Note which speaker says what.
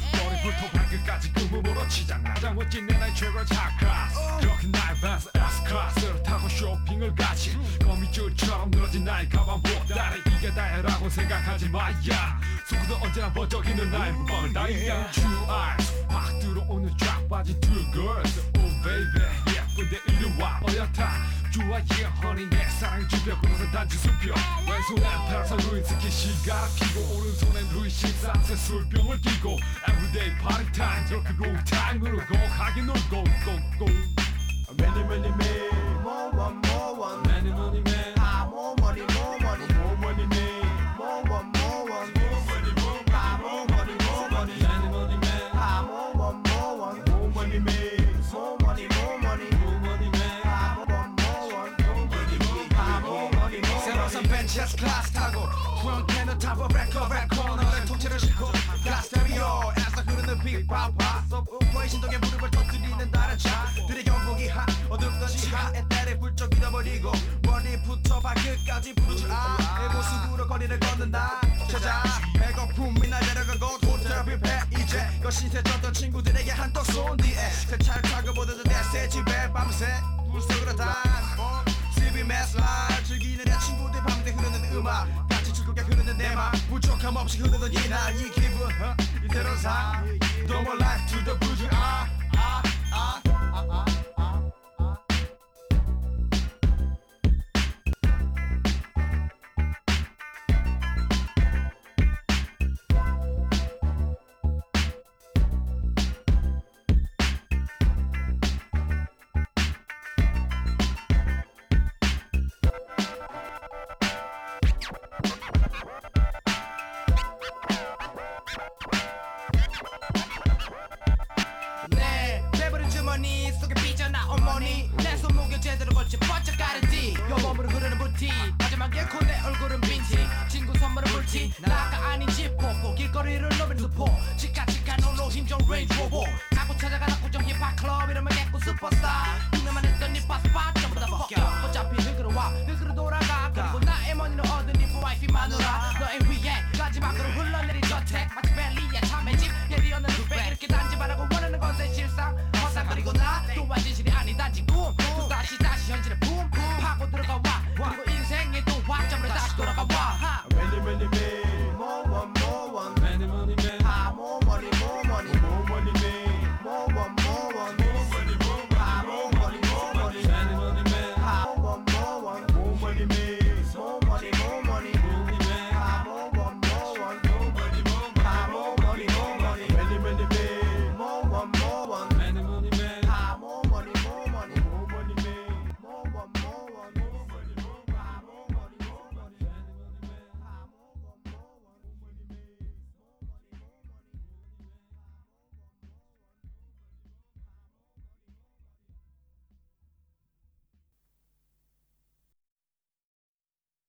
Speaker 1: 머리부터 발끝까지 그 몸으로 치장 가장 멋진 내 나의 최고의 차클래스 그렇게 나의 벤츠 S클래스를 타고 쇼핑을 가지 거미줄처럼 늘어진 나의 가방보다 이게 다야라고 생각하지 마야 속구도 언제나 번쩍이는 나의 무방을 다이야 True eyes 확 들어오는 쫙 빠진 two girls Oh baby 예쁜데 이리 와 어여타 좋아 yeah honey 내 사랑의 주변 그것은 단지 수표 왼손엔 페라솔 루이스키 시가라 피고 오른손엔 루이 14세 술병을 끼고 Everyday party time 저렇게 롱 타임으로 고하게 놀고 고고
Speaker 2: Many many man More one more one
Speaker 1: Many money man
Speaker 2: more money more money
Speaker 1: More money man
Speaker 2: More one more one
Speaker 1: More money more
Speaker 2: more money more money
Speaker 1: Many money man
Speaker 2: more one more one More money man More money more money
Speaker 1: More money man
Speaker 2: more one more one more money more
Speaker 3: 새로 산 벤츠 S클래스 타고 프론트에는 타버 래커 너의 통째를 싣고 가스테레오에서 흐르는 빅파파 서브웨이 신동에 무릎을 터뜨리는 다른 차들의 경복이 핫 어둡던 지하에 때를 훌쩍 잃어버리고 머리부터 발끝까지 부르주 내 모습으로 거리를 걷는 나 찾아 배고픔이 날 데려가고 호텔 뷔페 이제 거시세 졌던 친구들에게 한턱 쏜 뒤에 새 차를 타고 보던 내 집에 밤새 불속으로 단 TV 매슬라이 즐기는 내 친구들 밤새 흐르는 음악 같이 즐겁게 흐르는 내맘 부족함 없이 흐르던 이날 이 기분 이대로 사 No more life to the buju 주머니 속에 삐져나온 머니 내 손목에 제대로 걸쳐 번쩍 가르디 여몸으로 흐르는 부티 마지막에 내 얼굴은 빈티 친구 선물은 물티 나가 아닌 지포포 길거리를 넘는 수포 치카치카 놀러 힘 좋은 레인지 로버 자꾸 찾아가다 고정 힙합 클럽 이러면 개꿀 슈퍼스타